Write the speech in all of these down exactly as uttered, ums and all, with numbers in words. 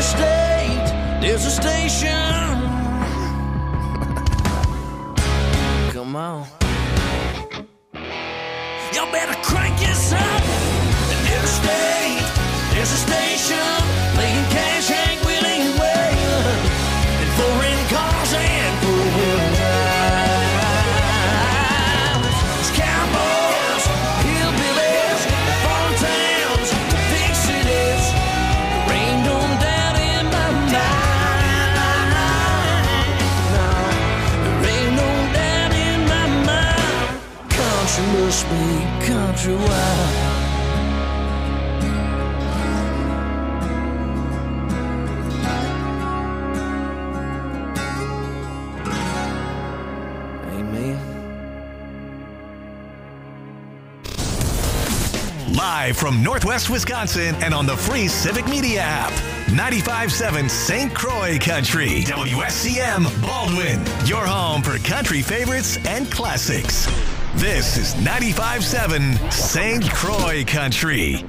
every state, there's a station. Come on. Y'all better crank this up. In every state, there's a station. Playing cash, Hank Willie Waylon. And foreign cars and four-wheel drives. It's cowboys, hillbillies, farm towns, to big cities. Rain don't doubt in my mind. No, there ain't no doubt in my mind. Country must be countrywide. Live from Northwest Wisconsin and on the free Civic Media app. ninety-five point seven Saint Croix Country. W S C M Baldwin. Your home for country favorites and classics. This is ninety-five point seven Saint Croix Country.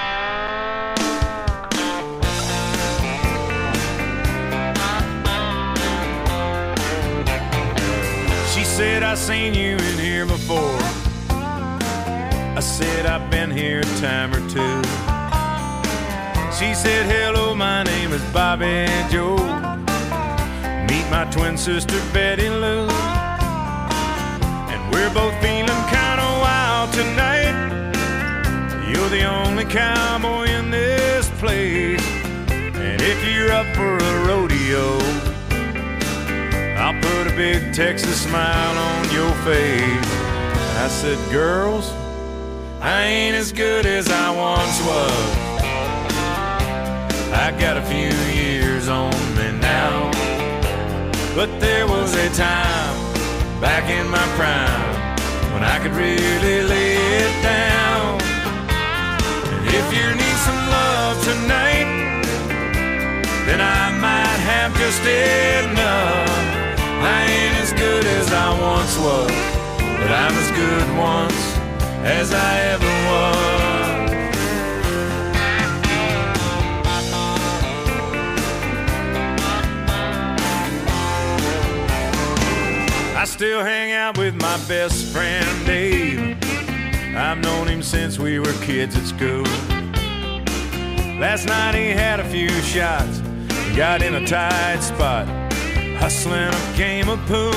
She said, I seen you in here before. I said, I've been here a time or two. She said, hello, my name is Bobby Joe. Meet my twin sister, Betty Lou. And we're both feeling kind of wild tonight. You're the only cowboy in this place. And if you're up for a rodeo, I'll put a big Texas smile on your face. I said, girls, I ain't as good as I once was. I got a few years on me now. But there was a time back in my prime when I could really lay it down. And if you need some love tonight, then I might have just enough. I ain't as good as I once was, but I'm as good once as I ever was. I still hang out with my best friend Dave. I've known him since we were kids at school. Last night he had a few shots and got in a tight spot, hustling a game of pool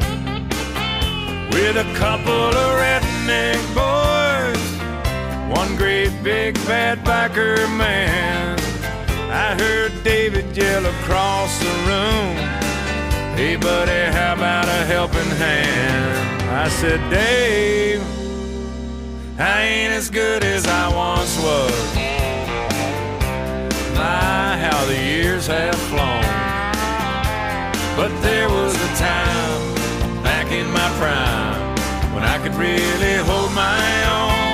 with a couple of redneck boys, one great big bad biker man. I heard David yell across the room, hey buddy, how about a helping hand? I said, Dave, I ain't as good as I once was. My, how the years have flown. But there was a time back in my prime when I could really hold my own.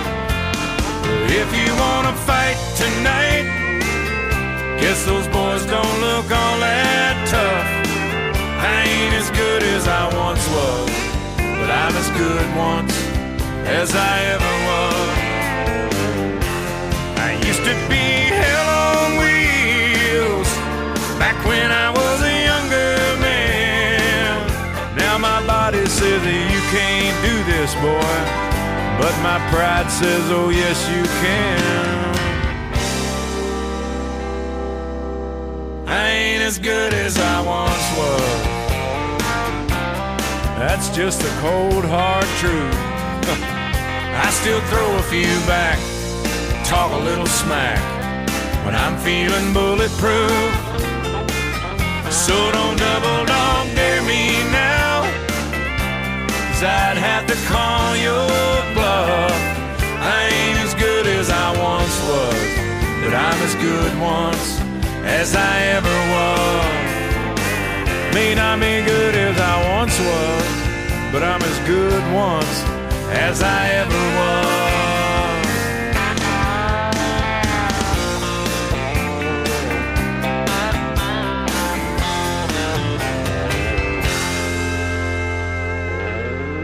If you wanna fight tonight, guess those boys don't look all that tough. I ain't as good as I once was, but I'm as good once as I ever was. I used to be hell on wheels back when I was a younger man. Now my body says that you can't do this, boy, but my pride says, oh yes you can. I ain't as good as I once was. That's just the cold hard truth. I still throw a few back, talk a little smack when I'm feeling bulletproof. So don't double dog dare me now, 'cause I'd have to call your bluff. I ain't as good as I once was, but I'm as good once as I ever was. May not be good as I once was, but I'm as good once as I ever was.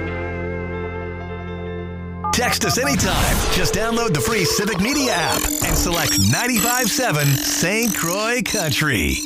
Text us anytime. Just download the free Civic Media app and and select ninety-five point seven Saint Croix Country.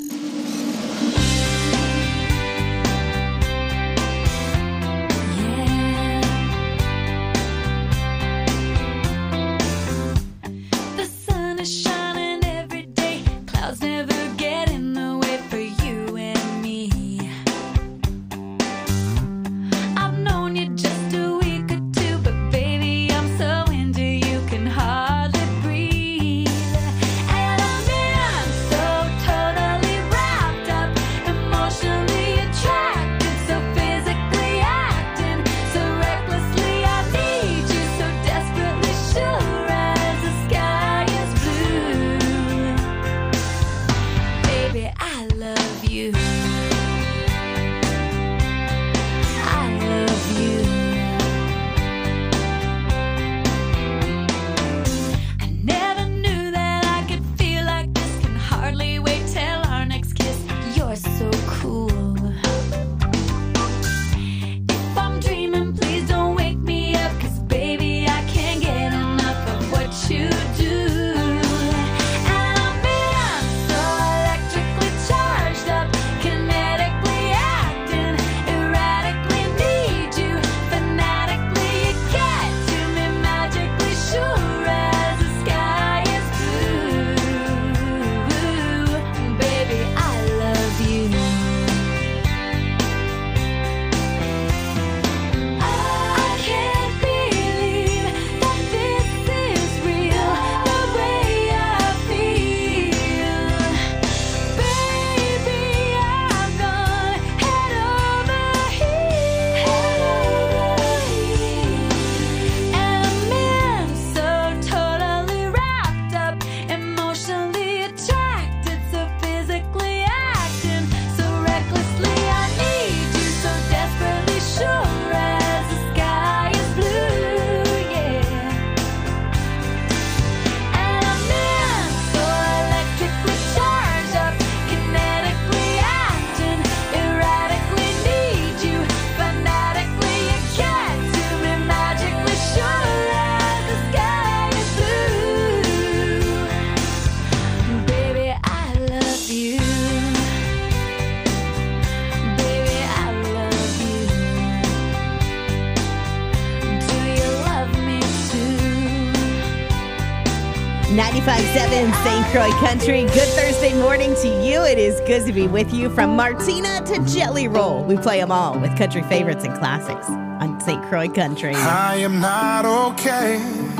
ninety-five point seven Saint Croix Country. Good Thursday morning to you. It is good to be with you from Martina to Jelly Roll. We play them all with country favorites and classics on Saint Croix Country. I am not okay.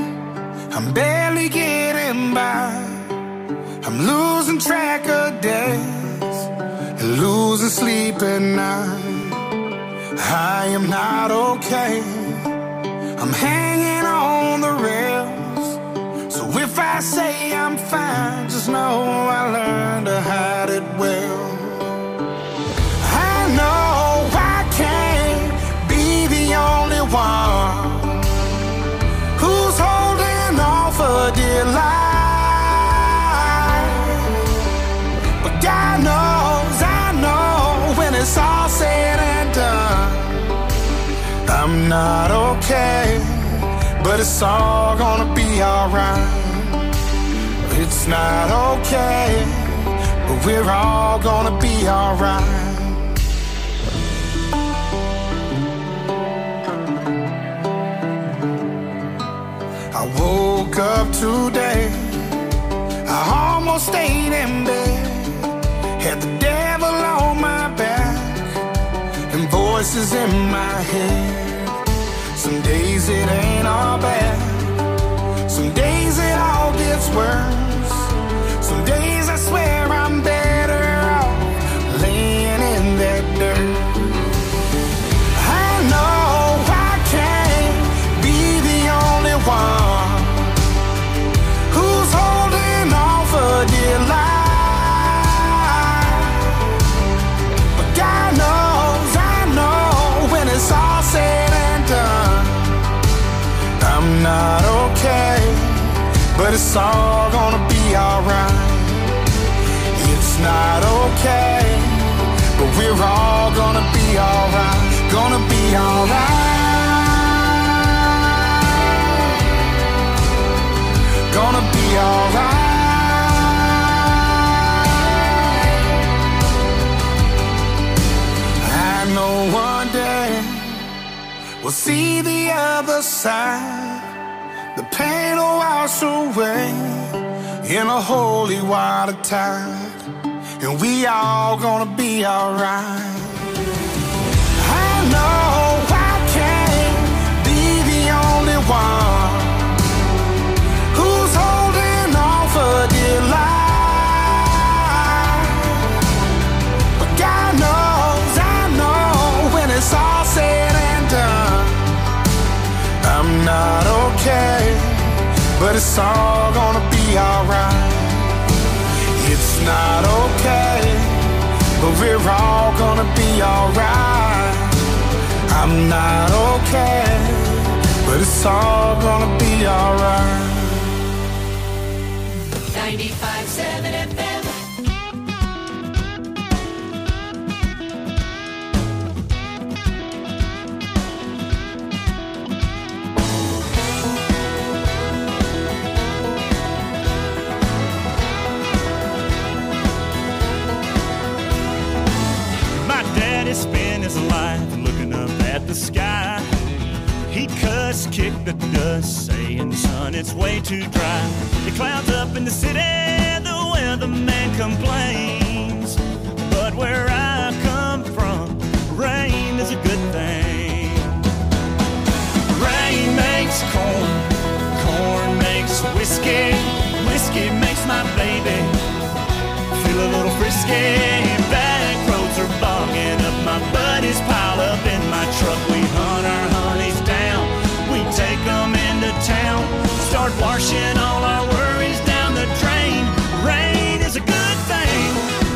I'm barely getting by. I'm losing track of days and losing sleep at night. I am not okay. I'm hanging on the rails. So if I say I'm fine, just know I learned to hide it well. I know I can't be the only one who's holding on for dear life. But God knows, I know when it's all said and done, I'm not okay. But it's all gonna be alright. It's not okay, but we're all gonna be alright. I woke up today, I almost stayed in bed. Had the devil on my back and voices in my head. Some days it ain't all bad. Some days it all gets worse. Some days I swear I'm better off laying in that dirt. I know I can't be the only one who's holding on for dear life. But God knows, I know when it's all said and done, I'm not okay, but it's all gonna be alright. It's not okay, but we're all gonna be alright. Gonna be alright. Gonna be alright. side. The pain will wash away in a holy water tide, and we all gonna be alright. I know I can't be the only one who's holding on for dear life, but God knows, I know when it's all said and done, I'm not okay, but it's all gonna be alright. It's not okay, but we're all gonna be alright. I'm not okay, but it's all gonna be alright. ninety-five seven F M. He spent his life looking up at the sky. He cussed, kicked the dust, saying, son, it's way too dry. The clouds up in the city, the weatherman complains. But where I come from, rain is a good thing. Rain makes corn, corn makes whiskey, whiskey makes my baby feel a little frisky. Back roads are bogging up, my buddies pile up in my truck. We hunt our honeys down, we take them into town, start washing all our worries down the drain. Rain is a good thing.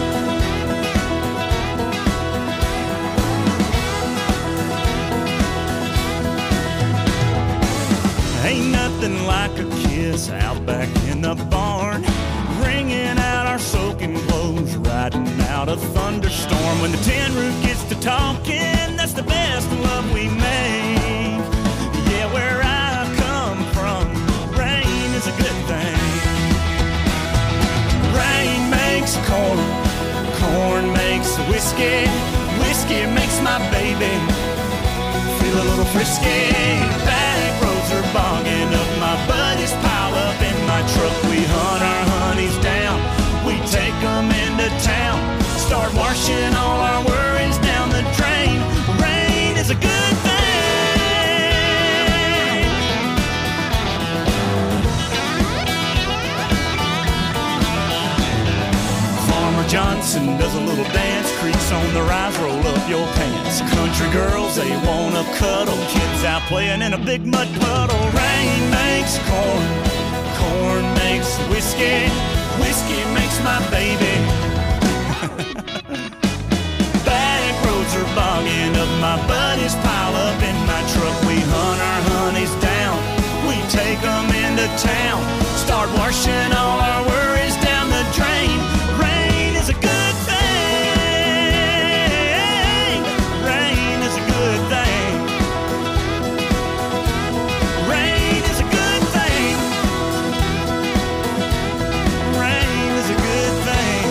Ain't nothing like a kiss out back in the barn, wringing out our soaking clothes, riding out a thunderstorm. When the tin roof gets to talking, that's the best love we make. Yeah, where I come from, rain is a good thing. Rain makes corn, corn makes whiskey, whiskey makes my baby feel a little frisky. Back roads are bogging up, my buddies pile up in my truck. We hunt our honeys down, we take them into town, start washing all our worries down the drain. Rain is a good thing. Farmer Johnson does a little dance, creaks on the rise, roll up your pants. Country girls, they wanna cuddle, kids out playing in a big mud puddle. Rain makes corn, corn makes whiskey, whiskey makes my baby. Back roads are bogging up, my buddies pile up in my truck. We hunt our honeys down, we take them into town, start washing all our worries down the drain. Rain is a good thing. Rain is a good thing. Rain is a good thing. Rain is a good thing.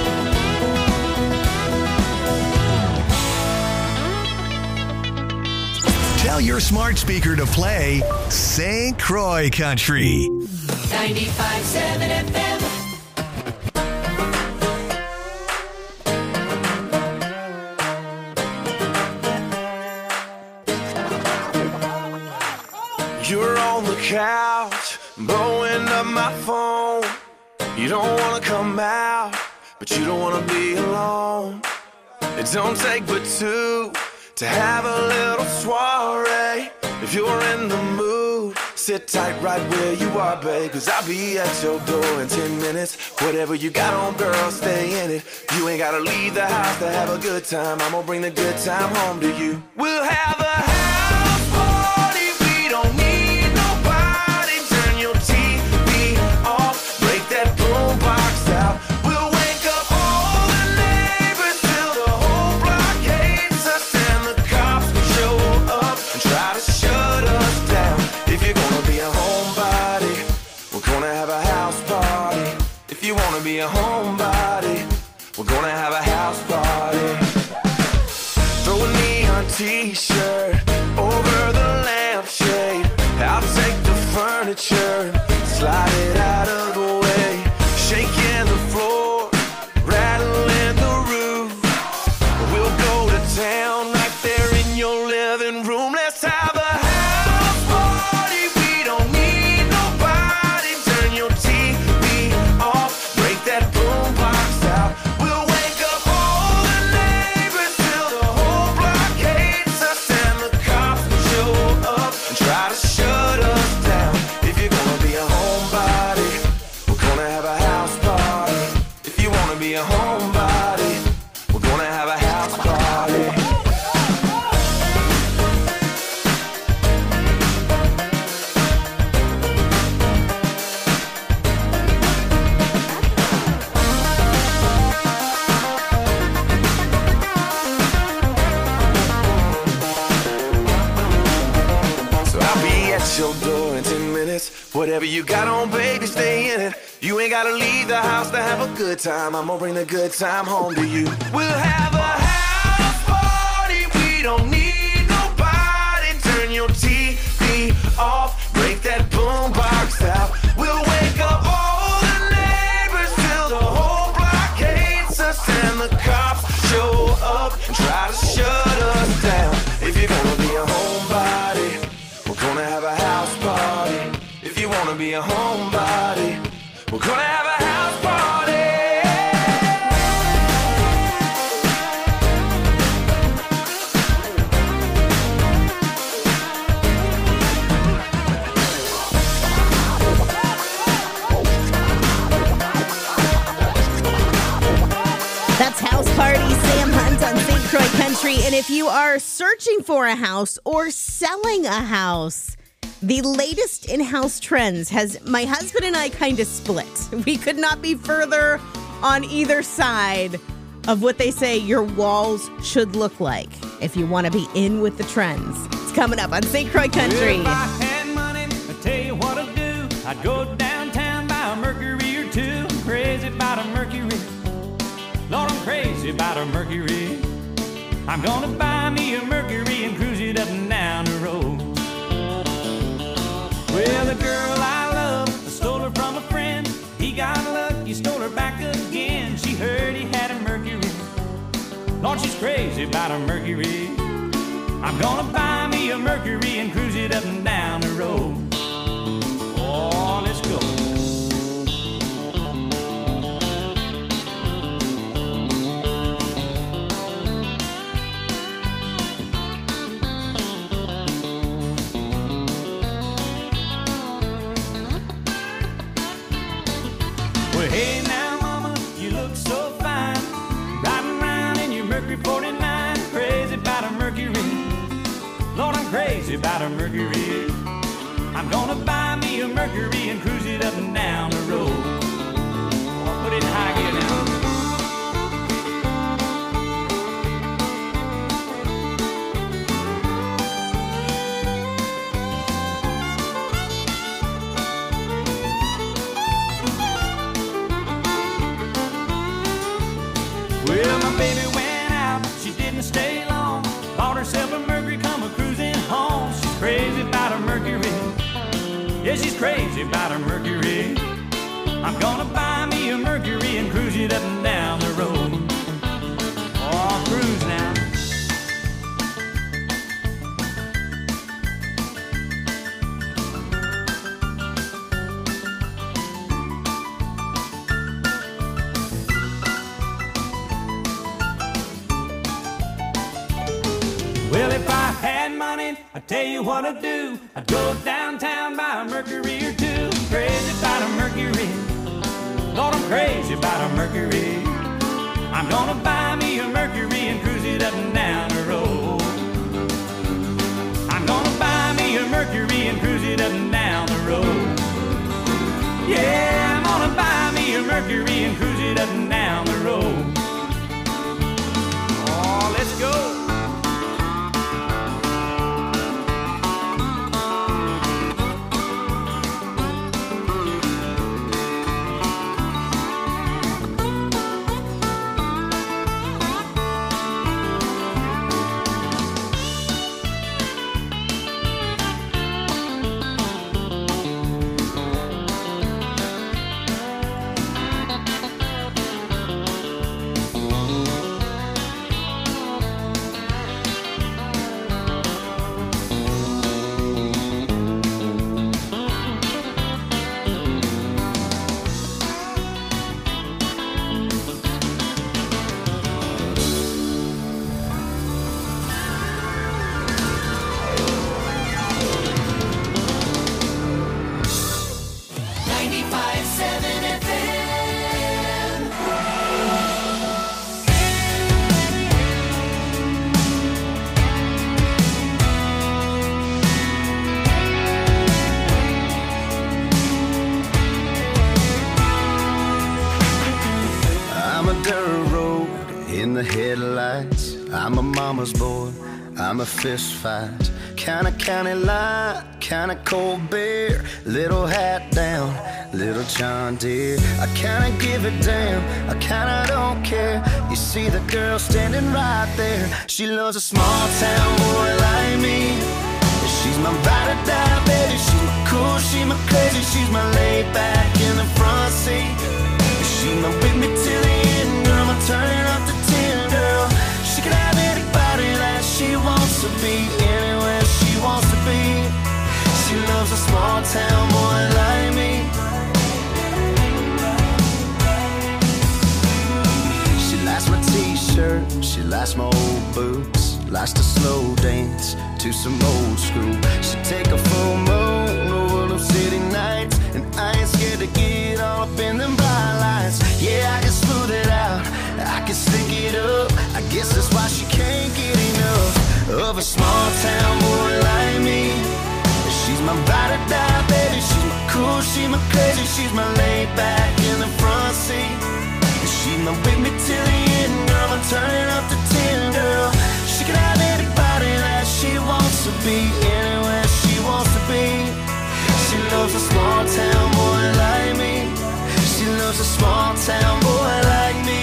Tell your smart speaker to play Saint Croix Country. ninety-five seven F M. You're on the couch, blowing up my phone. You don't wanna come out, but you don't wanna be alone. It don't take but two to have a little soiree. If you're in the mood, sit tight right where you are, babe, 'cause I'll be at your door in ten minutes. Whatever you got on, girl, stay in it. You ain't gotta leave the house to have a good time. I'm gonna bring the good time home to you. We'll have a house party, we don't need nobody. Turn your T V off, break that boombox out. We'll wake up all the neighbors till the whole block hates us, and the cops will show up and try to shut us down. If you're gonna be a homebody, we're gonna have a house party. If you wanna be a homebody, we're gonna have a house party. Throw a neon t-shirt over the lampshade. furniture, slide it out of the way, shaking the floor, rattling the roof. We'll go to town right there in your living room. Let's have a house party. We don't need nobody. Turn your T V off, break that boombox out. We'll wake up all the neighbors till the whole block hates us, and the cops show up and try to shut us down. If you're gonna be a homebody, we're gonna have a house party. If you wanna be a homebody, we're gonna have a house party. So I'll be at your door in ten minutes. Whatever you got on, baby, stay in it. You ain't gotta leave the house to have a good time. I'm gonna bring the good time home to you. We'll have a house party. We don't need nobody. Turn your T V off, break that boombox out. We'll wake up all the neighbors till the whole block hates us, and the cops show up and try to shut us down. If you're gonna be a homebody, we're gonna have a house party. If you wanna be a homebody, we're gonna have a house party. That's House Party, Sam Hunt on Saint Croix Country. And if you are searching for a house or selling a house, the latest in-house trends has my husband and I kind of split. We could not be further on either side of what they say your walls should look like if you want to be in with the trends. It's coming up on Saint Croix Country. If I had money, I'd tell you what I'd do. I'd go downtown, buy a Mercury or two. I'm crazy about a Mercury. Lord, I'm crazy about a Mercury. I'm gonna buy me a Mercury and cruise it up and down the road. Well, the girl I love, I stole her from a friend. He got lucky, stole her back again. She heard he had a Mercury. Lord, she's crazy about a Mercury. I'm gonna buy me a Mercury and cruise it up and down the road. Oh, let's go. Well, hey now, mama, you look so fine. Riding around in your Mercury forty-nine. Crazy about a Mercury. Lord, I'm crazy about a Mercury. I'm gonna buy me a Mercury and cruise it up and down the road. Oh, put it in high gear now. Well, my baby went out, she didn't stay long. Bought herself a Mercury, come a cruising home. She's crazy about a Mercury. Yeah, she's crazy about a Mercury. I'm gonna buy me a Mercury and cruise it up and down the road. Oh, cruise now. Well, if I had money, I'd tell you what I'd do. I'd go downtown, buy a Mercury or two. Crazy about a Mercury. Lord, I'm crazy about a Mercury. I'm gonna buy me a Mercury and cruise it up and down the road. I'm gonna buy me a Mercury and cruise it up and down the road. Yeah, I'm gonna buy me a Mercury and cruise it up and down the road. Oh, let's go. the headlights. I'm a mama's boy, I'm a fist fight. Kinda county line, kinda cold beer. Little hat down, little John Deere. I kinda give a damn, I kinda don't care. You see the girl standing right there. She loves a small town boy like me. She's my ride or die, baby. She's my cool, she's my crazy. She's my laid back in the front seat. She's my with me till the end, girl. I'm turning up the ten, girl. She can have anybody that she wants to be, anywhere she wants to be. She loves a small town boy like me. She likes my t-shirt, she likes my old boots, likes to slow dance to some old school. She take a full moon over them city nights, and I ain't scared to get all up in them bright lights. Yeah, I can smooth it out, I can slick it up. I guess that's why she can't get enough of a small town boy like me. She's my ride or die, baby. She's my cool, she's my crazy. She's my laid back in the front seat. She's my with me till the end, girl. I'm turning up the ten, girl. She can have anybody that she wants to be, anywhere she wants to be. She loves a small town boy like me. She loves a small town boy like me.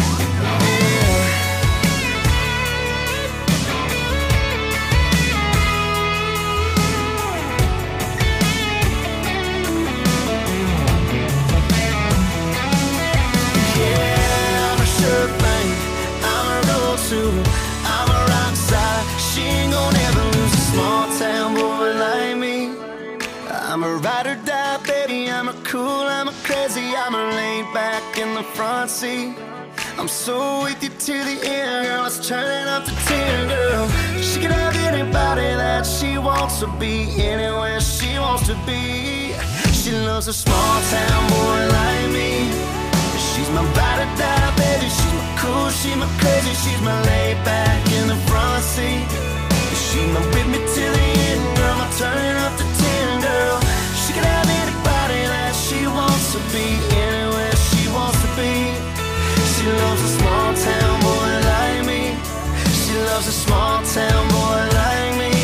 I'm a rock star. She ain't gonna ever lose a small town boy like me. I'm a ride or die, baby. I'm a cool, I'm a crazy. I'm a laid back in the front seat. I'm so with you to the end, girl. Let's turn it up to ten, girl. She can have anybody that she wants to be, anywhere she wants to be. She loves a small town boy like me. She's my ride or die, baby. She's my cool, she's my crazy. She's my laid back in the front seat. She's my with me till the end, girl. I'm turning up the ten, girl. She can have anybody that she wants to be, anywhere she wants to be. She loves a small town boy like me. She loves a small town boy like me.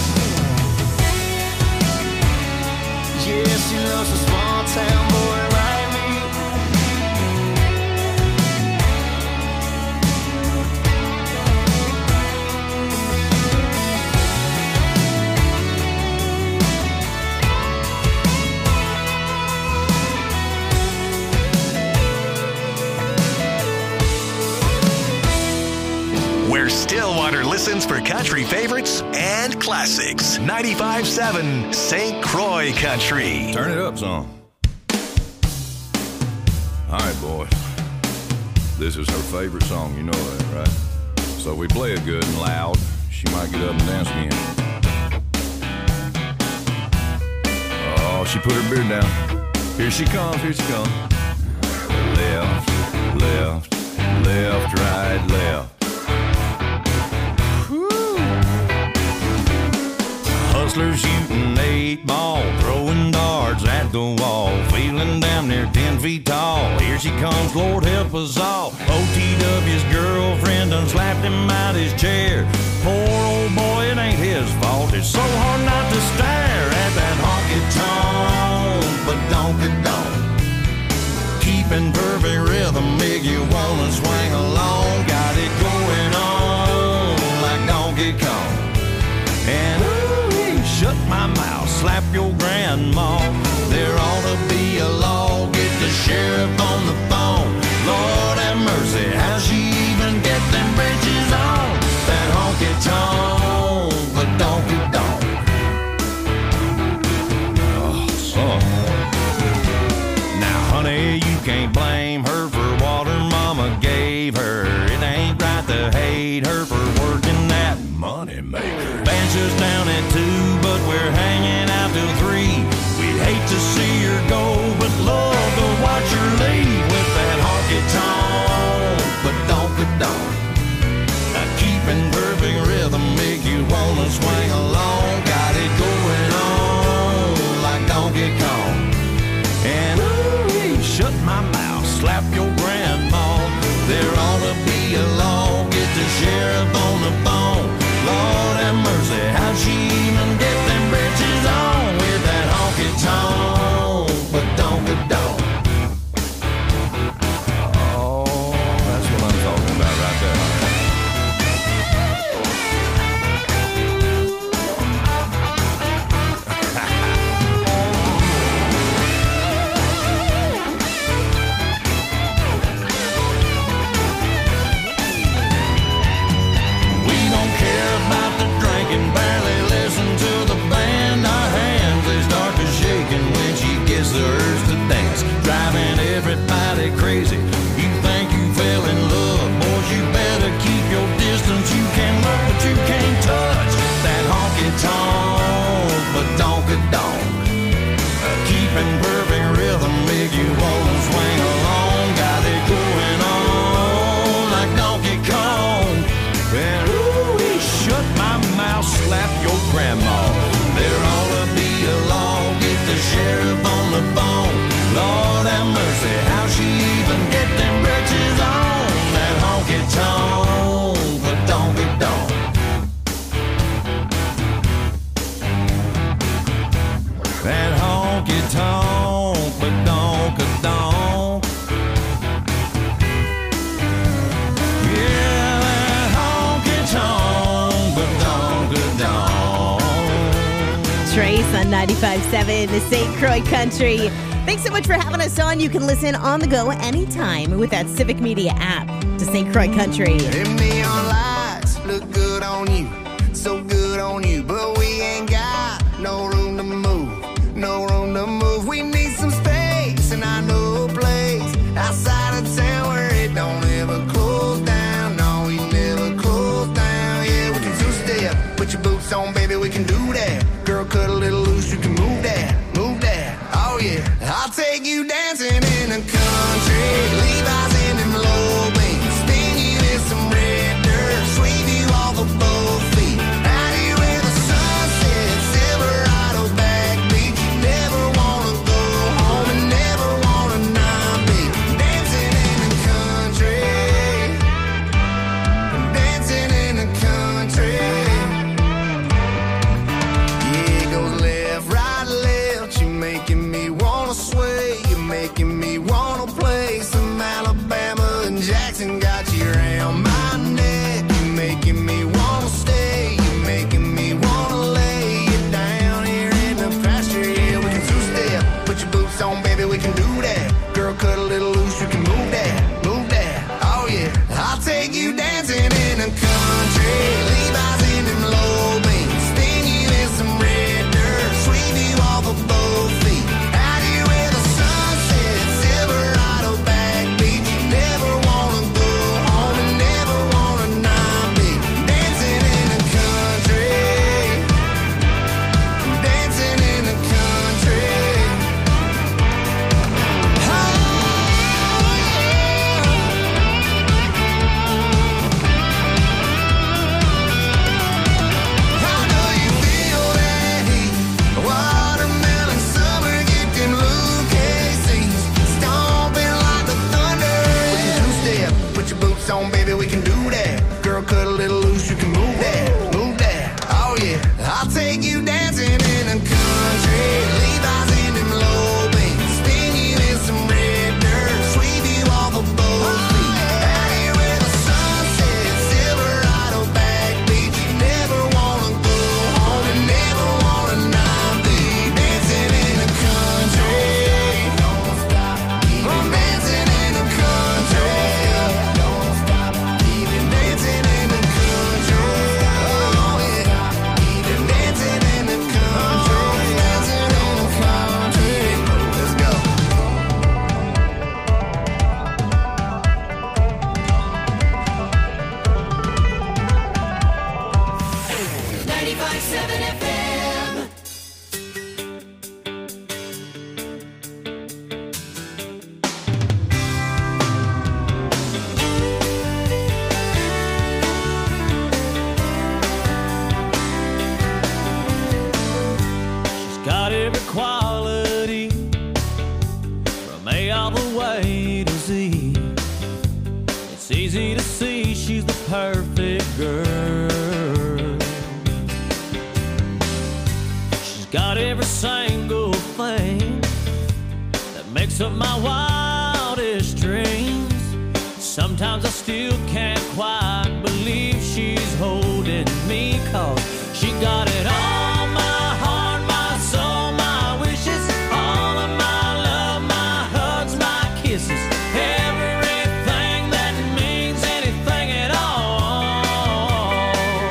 Yeah, she loves a small town boy like me. Where Stillwater listens for country favorites and classics. ninety-five point seven Saint Croix Country. Turn it up some. All right, boys. This is her favorite song, you know that, right? So if we play it good and loud, she might get up and dance again. Oh, she put her beard down. Here she comes, here she comes. Left, left, left, right, left. Hustlers shooting eight ball, throwing darts at the wall, feeling damn near ten feet tall. Here she comes, Lord help us all. O T W's girlfriend done slapped him out his chair. Poor old boy, it ain't his fault. It's so hard not to stare at that honky-tonk, but donky-donk. Keeping perfect rhythm, make you wanna swing along. Got it going on like Donkey Kong. And shut my mouth, slap your grandma. There ought to be a law, get the sheriff on the phone. Lord have mercy, how she even get them bridges on? That honky-tonk, but donky-donk. Oh, son. Now, honey, you can't blame her for what her mama gave her. It ain't right to hate her for working that money maker. Benches down at two, but we're hanging out till three. We'd hate to see her go, but love to watch her leave with that honky-tonk, but donky-donk. Now keeping perfect rhythm make you wanna swing along. Got it going on like Donkey Kong. And ooh, shut my mouth, slap your grandma. There ought to be be alone. Get the sheriff on the phone. Lord have mercy, how'd she even get them britches on with that honky tonk? But don't get don't. Oh, that's what I'm talking about right there. Barely listen to the band. Our hands, they start to shaking when she gets the urge to dance, driving everybody crazy. You think you fell in love, boys, you better keep your distance. You can look, but you can't touch that honky tonk, but donka donk. Keeping perfect rhythm, make you wanna swing along. Got it going on like Donkey Kong. And ooh, he shut my mouth, slap your grandma. There ought to be a law, get the sheriff on the phone. Lord have mercy, how she even get them britches on? That honky tonk, but donky donk. That honky tonk, but donka donk. Yeah, that honky tonk, but donka donk. Trace on ninety-five point seven, the Saint Croix Country. Thanks so much for having us on. You can listen on the go anytime with that Civic Media app to Saint Croix Country. Them neon lights look good on you, so good on you, but we ain't got no room to move, no room to move. We need some space, and I know a place outside of town where it don't ever close down. No, we never close down. Yeah, we can two-step, put your boots on, baby, we can do that. Girl, cut a little loose, you can move that, move that. Oh yeah, I'll take you dancing in the country, Levi's in them low beams, spin you in some red dirt, sweep you off of both feet, out here where the sun wakes up my wildest dreams. Sometimes I still can't quite believe she's holding me, 'cause she got it all, my heart, my soul, my wishes, all of my love, my hugs, my kisses, everything that means anything at all.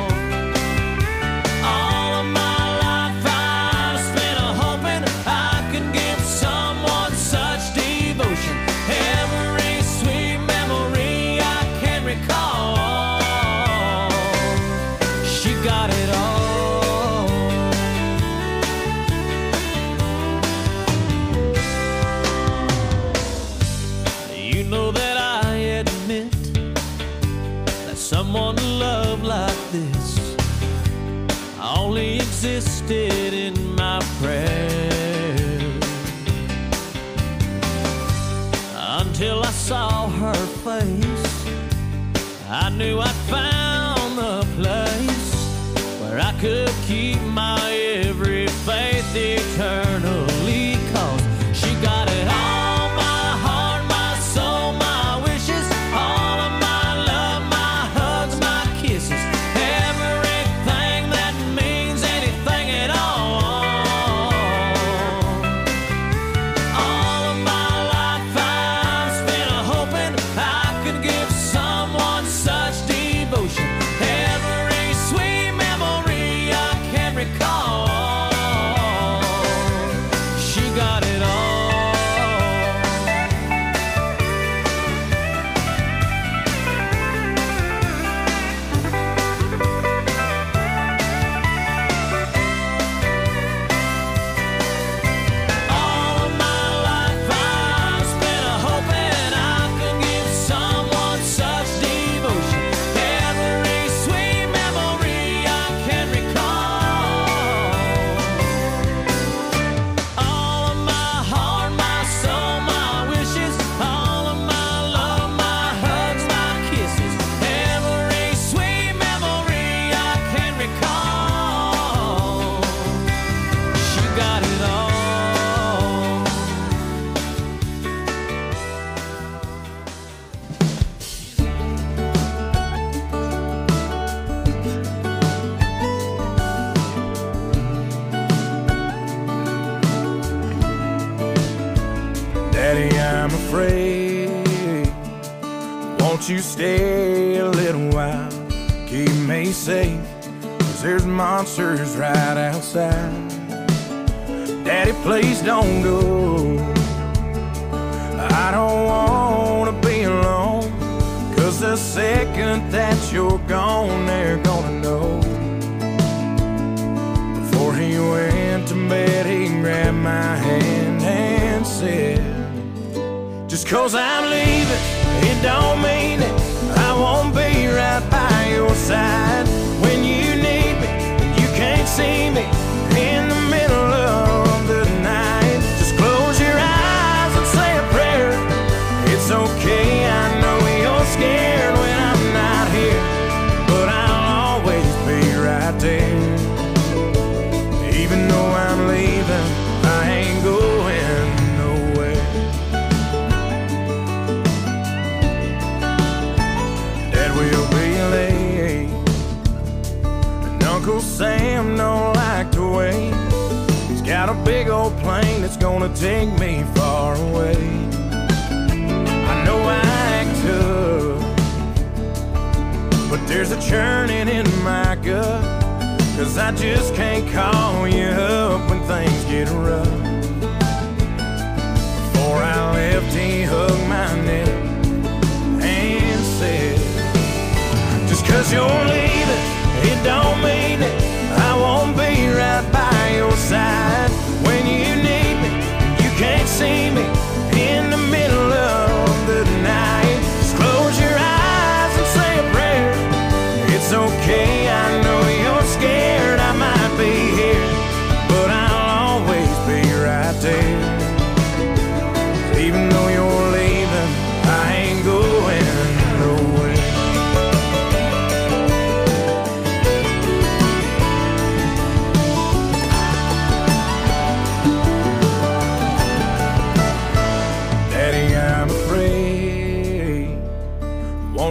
All of my life I've spent a hoping I could give someone such devotion. Every sweet memory I can recall, she got it all. You know that I admit that someone to love like this only existed in my prayers, until I saw her face. I knew I'd found the place where I could keep my every faith eternally, 'cause she got it all, my heart, my soul, my wishes, all of my love, my hugs, my kisses, everything that means anything at all. All of my life I've spent a hoping I could give someone such devotion. Every sweet memory I can recall, she got it all. All of my life I've spent a hoping I could give someone such devotion. Every sweet memory I can recall. All of my heart, my soul, my wishes, all of my love, my hugs, my kisses, every sweet memory I can recall. She got it all. Daddy, I'm afraid. Won't you stay a little while? Keep me safe, 'cause there's monsters right outside. Daddy, please don't go. I don't wanna be alone, 'cause the second that you're gone, they're gonna know. Before he went to bed, he grabbed my hand and said, just 'cause I'm leaving, it don't mean that I won't be right by your side. When you need me, you can't see me in the middle of the night. Just close your eyes and say a prayer. It's okay, I know you're scared when I'm not here, but I'll always be right there. Even though I'm leaving, I ain't going nowhere. Dad will be late, and Uncle Sam don't like to wait. He's got a big old plane that's gonna take me far away. I know I act tough, but there's a churning in my gut, 'cause I just can't call you up when things get rough. Before I left, he hugged my neck and said, just 'cause you're leaving, it don't mean that I won't be right by your side. When you need me, you can't see me in the middle of the night. Just close your eyes and say a prayer. It's okay, I know you're scared, I might be here, but I'll always be right there. Even though you're leaving,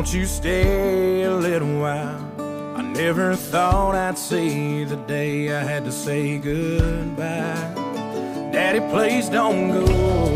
won't you stay a little while? I never thought I'd see the day I had to say goodbye. Daddy, please don't go.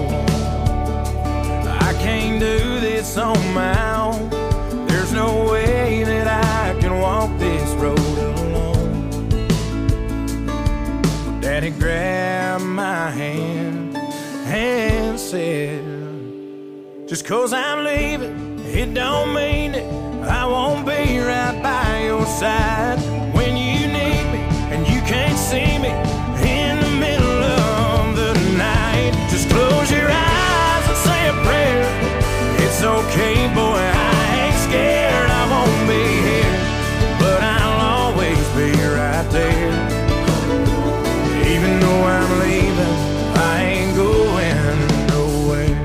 I can't do this on my own. There's no way that I can walk this road alone. Well, Daddy grabbed my hand and said, just 'cause I'm leaving, it don't mean that I won't be right by your side when you need me and you can't see me in the middle of the night. Just close your eyes and say a prayer. It's okay, boy, I ain't scared. I won't be here, but I'll always be right there. Even though I'm leaving, I ain't going nowhere.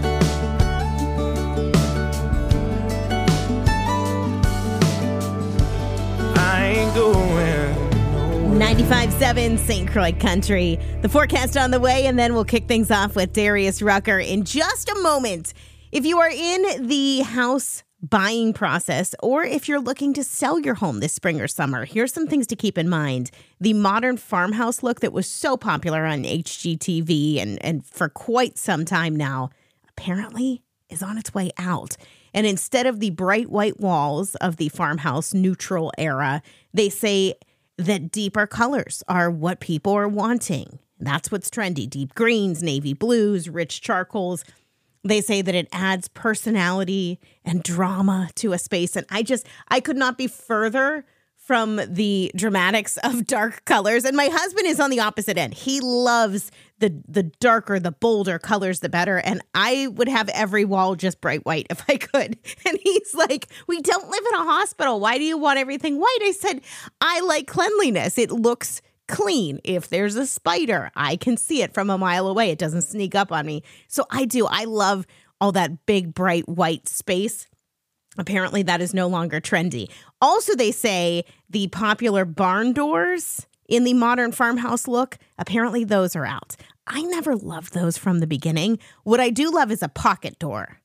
ninety-five point seven Saint Croix Country. The forecast on the way, and then we'll kick things off with Darius Rucker in just a moment. If you are in the house buying process, or if you're looking to sell your home this spring or summer, here's some things to keep in mind. The modern farmhouse look that was so popular on H G T V and, and for quite some time now, apparently is on its way out. And instead of the bright white walls of the farmhouse neutral era, they say that deeper colors are what people are wanting. That's what's trendy. Deep greens, navy blues, rich charcoals. They say that it adds personality and drama to a space. And I just, I could not be further from the dramatics of dark colors. And my husband is on the opposite end. He loves the the darker, the bolder colors, the better. And I would have every wall just bright white if I could. And he's like, we don't live in a hospital. Why do you want everything white? I said, I like cleanliness. It looks clean. If there's a spider, I can see it from a mile away. It doesn't sneak up on me. So I do. I love all that big, bright white space. Apparently that is no longer trendy. Also, they say the popular barn doors in the modern farmhouse look, apparently those are out. I never loved those from the beginning. What I do love is a pocket door.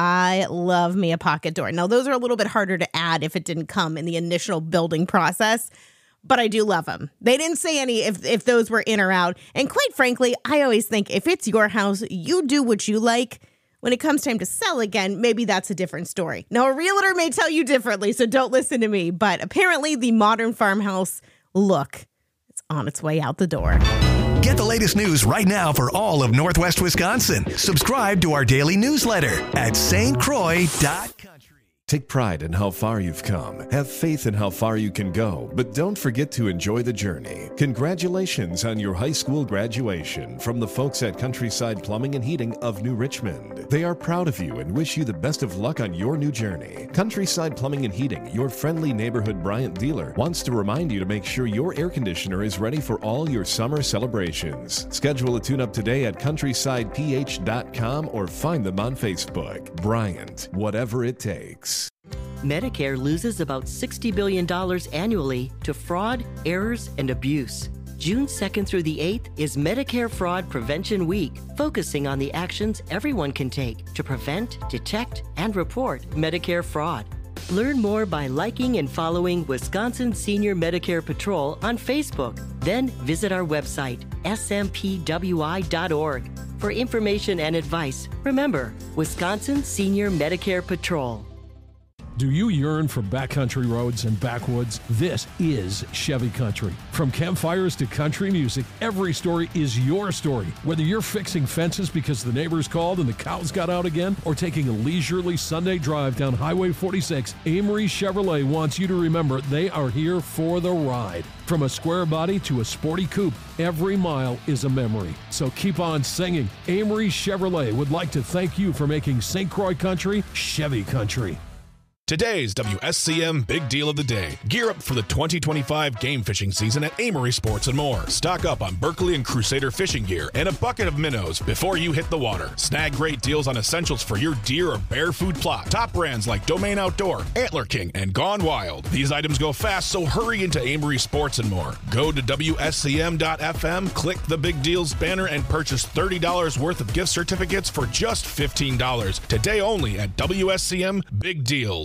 I love me a pocket door. Now, those are a little bit harder to add if it didn't come in the initial building process, but I do love them. They didn't say any if, if those were in or out. And quite frankly, I always think if it's your house, you do what you like. When it comes time to sell again, maybe that's a different story. Now, a realtor may tell you differently, so don't listen to me. But apparently the modern farmhouse look, it's on its way out the door. Get the latest news right now for all of Northwest Wisconsin. Subscribe to our daily newsletter at s t croix dot country. Take pride in how far you've come. Have faith in how far you can go, but don't forget to enjoy the journey. Congratulations on your high school graduation from the folks at Countryside Plumbing and Heating of New Richmond. They are proud of you and wish you the best of luck on your new journey. Countryside Plumbing and Heating, your friendly neighborhood Bryant dealer, wants to remind you to make sure your air conditioner is ready for all your summer celebrations. Schedule a tune-up today at countryside p h dot com or find them on Facebook. Bryant, whatever it takes. Medicare loses about sixty billion dollars annually to fraud, errors, and abuse. June second through the eighth is Medicare Fraud Prevention Week, focusing on the actions everyone can take to prevent, detect, and report Medicare fraud. Learn more by liking and following Wisconsin Senior Medicare Patrol on Facebook. Then visit our website, s m p w i dot org. For information and advice, remember, Wisconsin Senior Medicare Patrol. Do you yearn for backcountry roads and backwoods? This is Chevy Country. From campfires to country music, every story is your story. Whether you're fixing fences because the neighbors called and the cows got out again, or taking a leisurely Sunday drive down Highway forty-six, Amory Chevrolet wants you to remember they are here for the ride. From a square body to a sporty coupe, every mile is a memory. So keep on singing. Amory Chevrolet would like to thank you for making Saint Croix Country Chevy Country. Today's W S C M Big Deal of the Day. Gear up for the twenty twenty-five game fishing season at Amory Sports and More. Stock up on Berkeley and Crusader fishing gear and a bucket of minnows before you hit the water. Snag great deals on essentials for your deer or bear food plot. Top brands like Domain Outdoor, Antler King, and Gone Wild. These items go fast, so hurry into Amory Sports and More. Go to W S C M dot f m, click the Big Deals banner, and purchase thirty dollars worth of gift certificates for just fifteen dollars. Today only at W S C M Big Deals.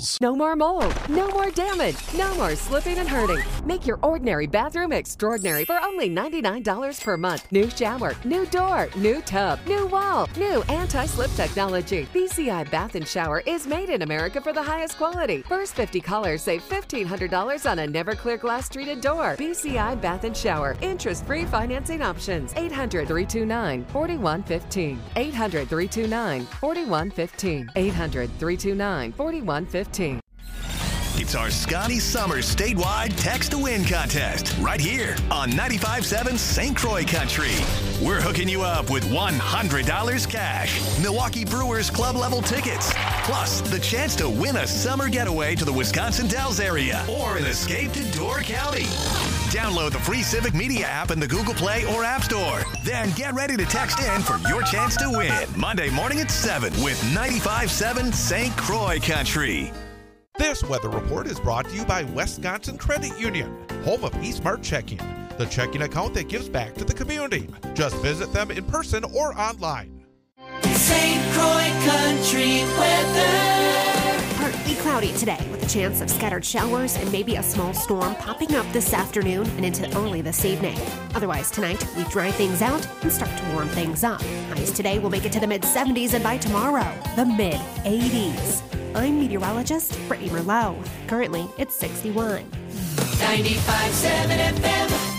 Tools. No more mold, no more damage, no more slipping and hurting. Make your ordinary bathroom extraordinary for only ninety-nine dollars per month. New shower, new door, new tub, new wall, new anti-slip technology. B C I Bath and Shower is made in America for the highest quality. First fifty callers save fifteen hundred dollars on a never clear glass treated door. B C I Bath and Shower. Interest-free financing options. eight hundred, three two nine, four one one five. eight hundred, three two nine, four one one five. eight hundred, three two nine, four one one five. It's our Scotty Summer statewide text to win contest right here on ninety-five point seven Saint Croix Country. We're hooking you up with one hundred dollars cash, Milwaukee Brewers club level tickets, plus the chance to win a summer getaway to the Wisconsin Dells area or an escape to Door County. Download the free Civic Media app in the Google Play or App Store. Then get ready to text in for your chance to win Monday morning at seven with ninety-five point seven Saint Croix Country. This weather report is brought to you by Wisconsin Credit Union, home of eSmart Checking, the checking account that gives back to the community. Just visit them in person or online. Saint Croix Country weather. Partly cloudy today with a chance of scattered showers and maybe a small storm popping up this afternoon and into early this evening. Otherwise, tonight we dry things out and start to warm things up. Highs today will make it to the mid seventies and by tomorrow, the mid eighties. I'm meteorologist Brittany Merlot. Currently, it's sixty-one. ninety-five point seven F M.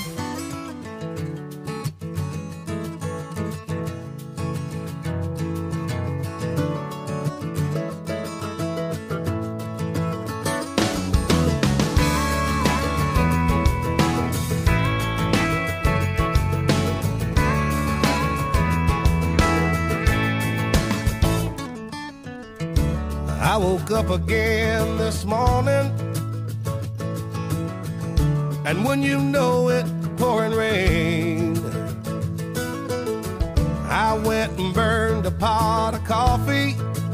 I woke up again this morning, and when you know it, pouring rain. I went and burned a pot of coffee,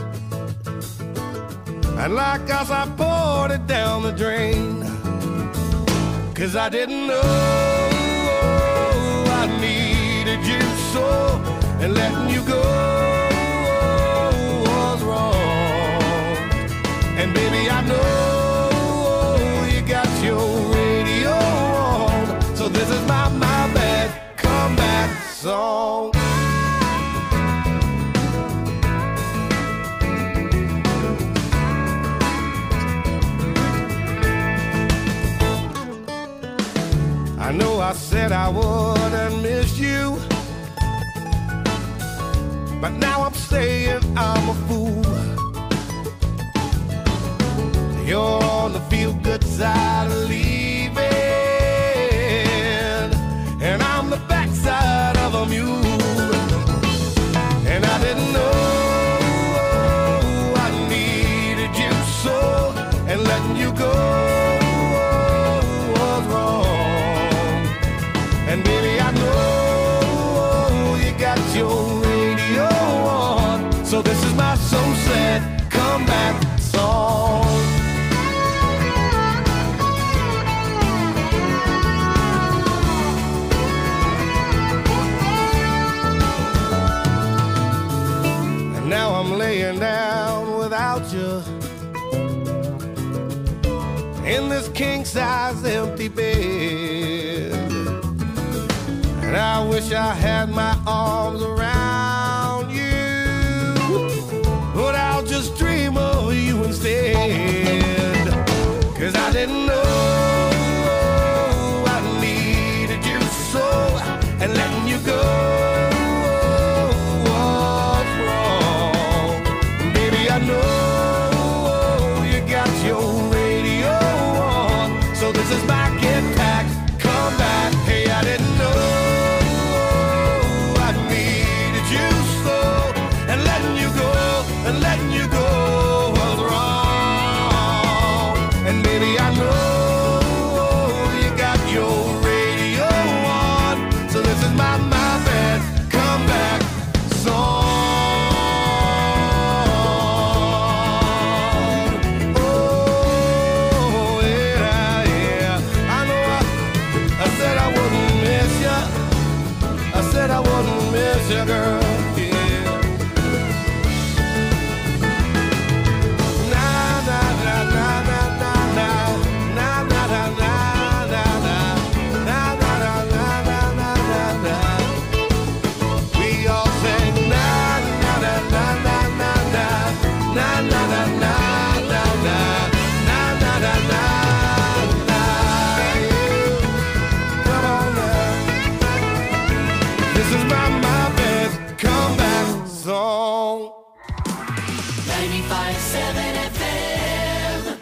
and like us I poured it down the drain. Cause I didn't know I needed you so, and letting you go was wrong. And baby, I know you got your radio on, so this is my, my bad comeback song. I know I said I wouldn't miss you, but now I'm saying I'm a fool. You're on the feel-good side of leaving, and I'm the backside of a mule. And I didn't know I needed you so, and letting you go was wrong. And baby, I know you got your radio on, so this is my so sad comeback song. Now I'm laying down without you in this king-size empty bed, and I wish I had my arms around you, but I'll just dream of you instead. Cause I didn't know I needed you so, and letting you go I know you got your radio on, so this is my get back, come back. Hey, I didn't know I needed you seven F M.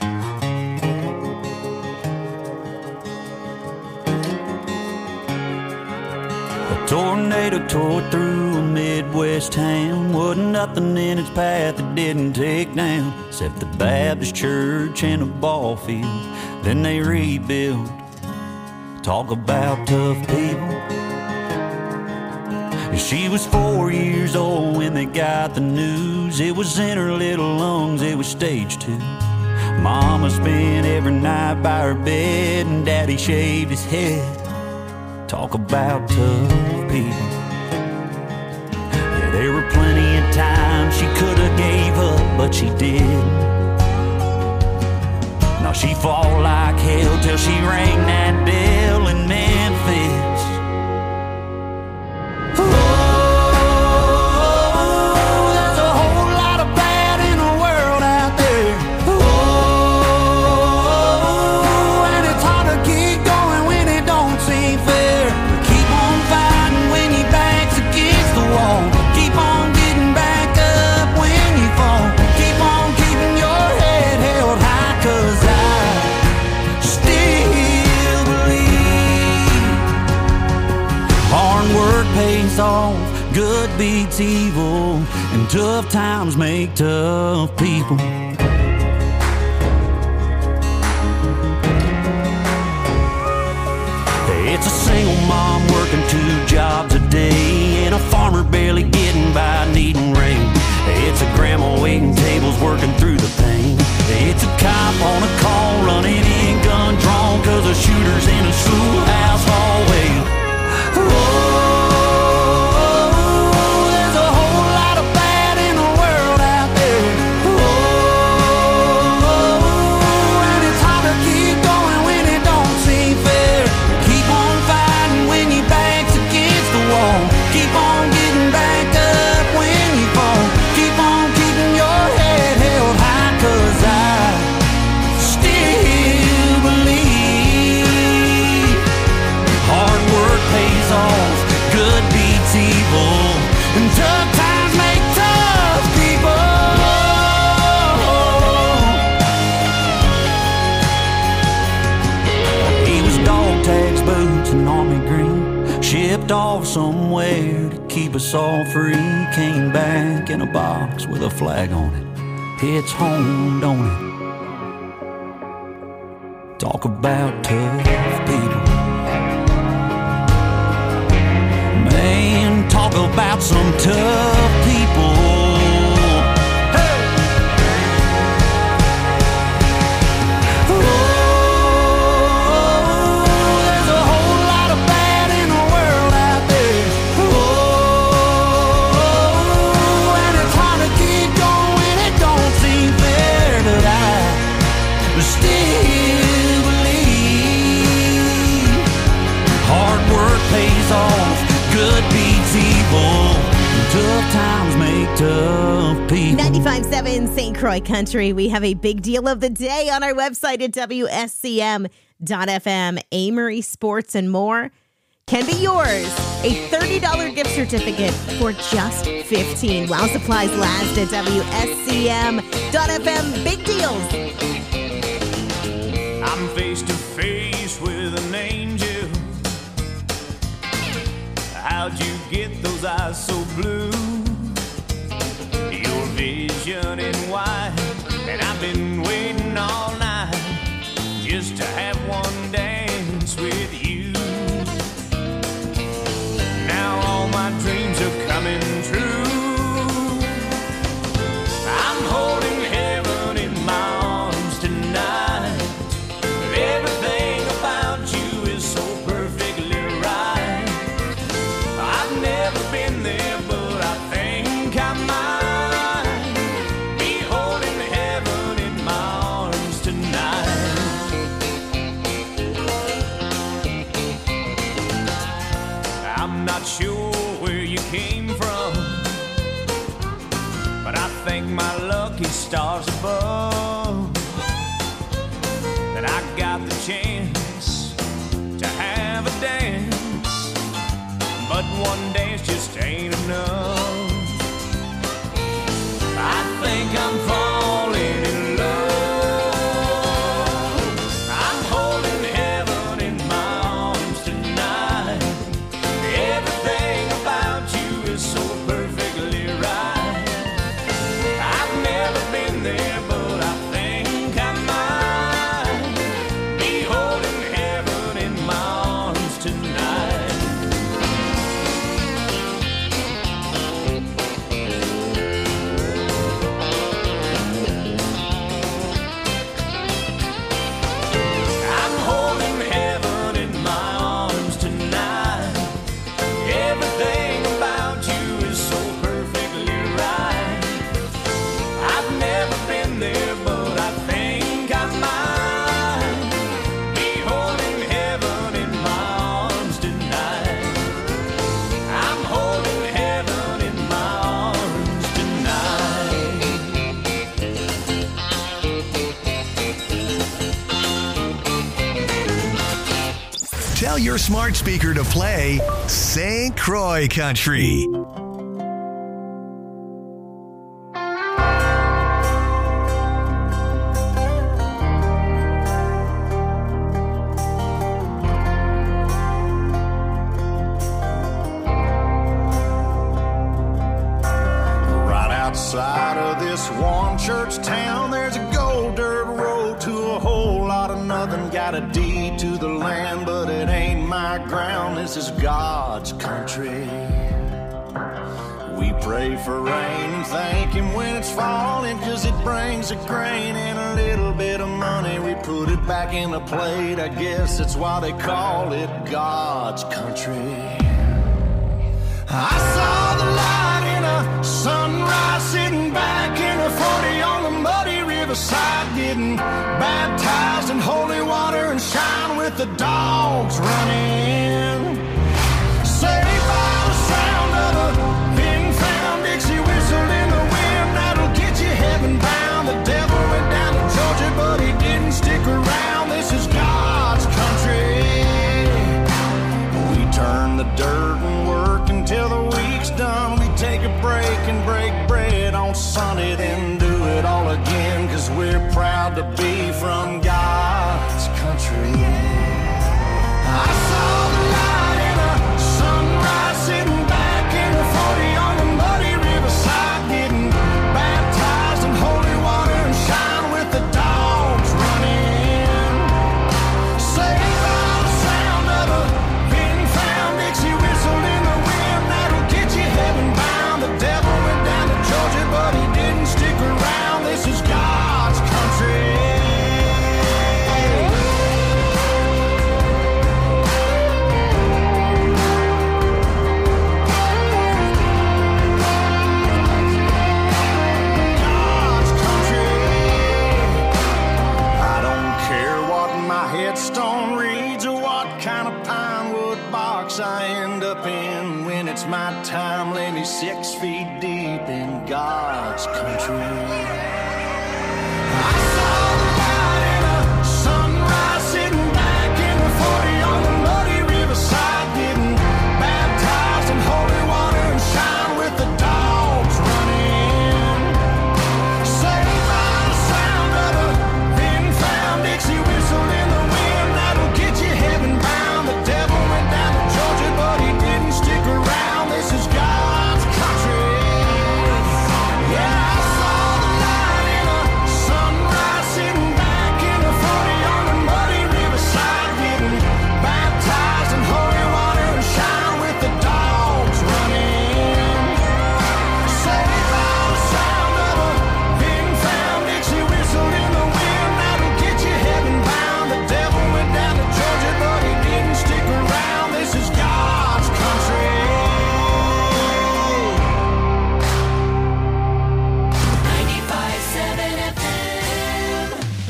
A tornado tore through a Midwest town. Wasn't nothing in its path that didn't take down, except the Baptist church and a ball field. Then they rebuilt. Talk about tough people. She was four years old when they got the news. It was in her little lungs, it was stage two. Mama spent every night by her bed, and Daddy shaved his head. Talk about tough people. Yeah, there were plenty of times she could have gave up, but she didn't. Now she fought like hell till she rang that bell in Memphis. Oh, there's a whole lot of bad in the world out there. Oh, and it's hard to keep going when it don't seem fair. But keep on fighting when your back's against the wall. Keep on getting back up when you fall. Keep on keeping your head held high, 'cause I work pays off, good beats evil, and tough times make tough people. It's a single mom working two jobs a day, and a farmer barely getting by needing rain. It's a grandma waiting tables working through the pain. It's a cop on a call running in gun drawn, 'cause a shooter's in a schoolhouse hallway. Whoa. Off somewhere to keep us all free. Came back in a box with a flag on it. It's home, don't it? Talk about tough people. Man, talk about some tough people. Good beats evil. Tough times make tough people. ninety-five point seven Saint Croix Country. We have a big deal of the day on our website at W S C M dot F M. Amory Sports and more can be yours. A thirty dollars gift certificate for just fifteen dollars. While supplies last at W S C M dot F M. Big deals. I'm face to face with an angel. How'd you get those eyes so blue? Your vision in white, and I've been waiting all night just to have one dance with you. Now all my dreams are coming true. I'm holding heaven in my arms tonight. Everything about you is so perfectly right. I've never been there, but I think I might be holding heaven in my arms tonight. I'm not sure where you came from, but I thank my lucky stars above that I got the chance to have a dance. But one dance just ain't enough. I think I'm falling Tell your smart speaker to play Saint Croix Country. Outside of this one church town, there's a gold dirt road to a whole lot of nothing. Got a deed to the land, but it ain't my ground. This is God's country. We pray for rain and thank Him when it's falling, 'cause it brings a grain and a little bit of money. We put it back in the plate, I guess that's why they call it God's country. I saw the light in a sunrise, sitting back in a forty on the muddy riverside, getting baptized in holy water and shine with the dogs running. Saved by the sound of a big found Dixie whistle in the wind, that'll get you heaven bound. The devil went down to Georgia, but he didn't stick around. This is God's country. We turn the dirt and work until the week's done. We take a break and break bread on Sunday, then do it all again, 'cause we're proud to be from God's country. I saw the light in a sunrise, sitting back in a forty on the muddy riverside, getting baptized in holy water and shine with the dogs running. Saved by the sound of a big found Dixie whistle in the wind, that'll get you heaven bound. The devil went down to Georgia, but he didn't stick around. This is God's country. God's country. I don't care what my headstone reads or what kind of pine wood box I end up in. When it's my time, lay me six feet deep in God's country. I saw the light in a sunrise, sitting back in a forty on the muddy riverside, getting baptized in holy water and shine with the dogs running. Saved by the sound of a big found Dixie whistle in the wind, that'll get you heaven bound. The devil went down to Georgia, but he didn't stick around. This is God's country. Yeah, I saw the light in a sunrise, sitting back in a forty on the muddy riverside, getting baptized in holy water and shine with the dogs running. Saved by the sound of a big found Dixie whistle in the wind, that'll get you heaven bound. The devil went down to Georgia, but he didn't stick around. This is God's country. ninety-five seven F M.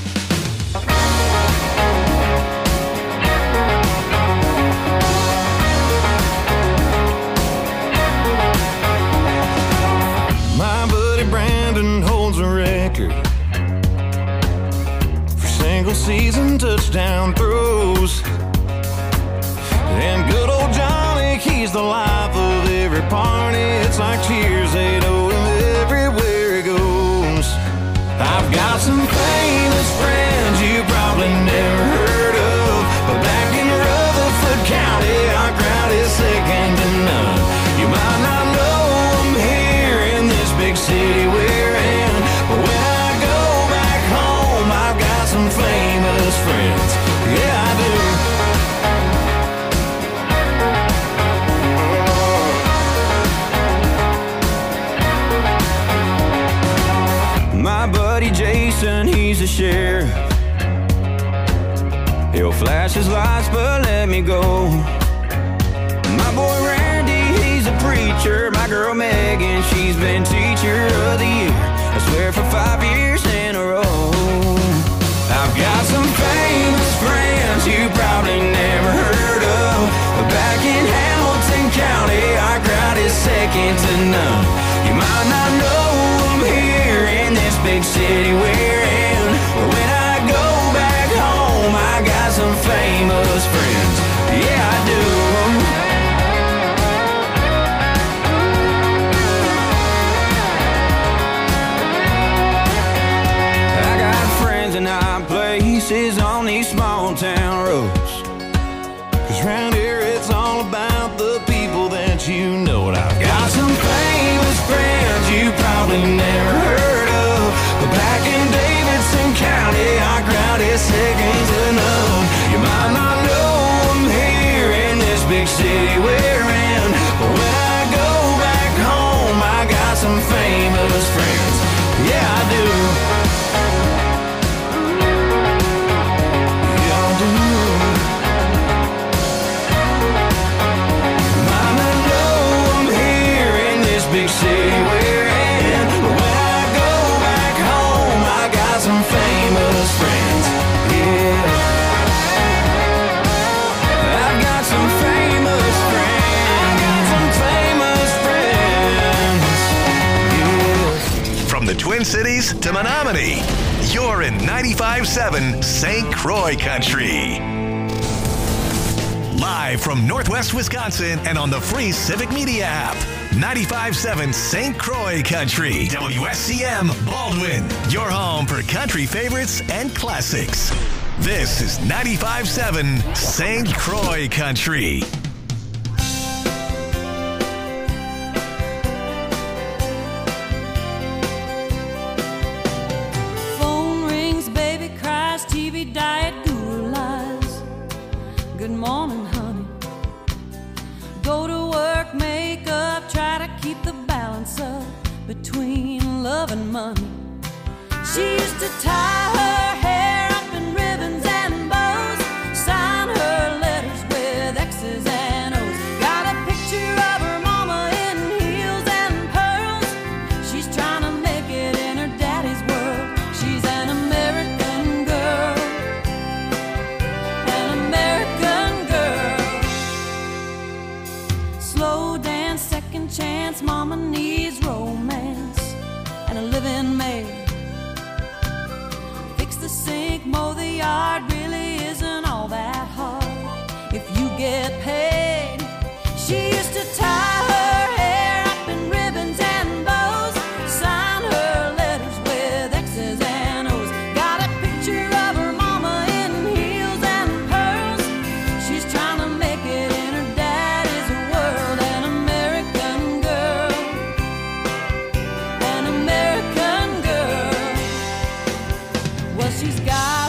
My buddy Brandon holds a record for single season touchdown throws. And good old Johnny, he's the life of every party. It's like cheers, they know him everywhere he goes. I've got some famous friends you probably never heard of, but back in Rutherford County, our crowd is second to none. You might not know them here in this big city we're in, but when I go back home, I've got some famous friends. Yeah, I do. My buddy Jason, he's a sheriff. He'll flash his lights, but let me go. My boy Randy, he's a preacher. My girl Megan, she's been teacher of the year, I swear for five years in a row. I've got some famous friends you probably never heard of, but back in Hamilton County, our crowd is second to none. You might not know them here in this big city we're in, but when I go back home, I got some famous friends. Yeah. some famous friends, yeah. I've got some famous friends, got some famous friends, yeah. From the Twin Cities to Menominee, you're in ninety-five seven Saint Croix Country. Live from Northwest Wisconsin and on the free Civic Media app. ninety-five seven Saint Croix Country. W S C M Baldwin. Your home for country favorites and classics. This is ninety-five seven Saint Croix Country. Phone rings, baby cries, T V diet, guru lies. Good morning, honey. Go to work, make up, try to keep the balance up between love and money. She used to tie her hair up in ribbons and bows, sign her letters with X's and O's. Got a picture of her mama in heels and pearls. She's trying to make it in her daddy's world. She's an American girl, an American girl. Slow dance, second chance, mama needs romance and a living maid. Fix the sink, mow the yard, really isn't all that hard if you get paid. She used to tie her hair up in ribbons and bows, sign her letters with X's and O's. Got a picture of her mama in heels and pearls. She's trying to make it in her daddy's world. An American girl, an American girl. Well, she's got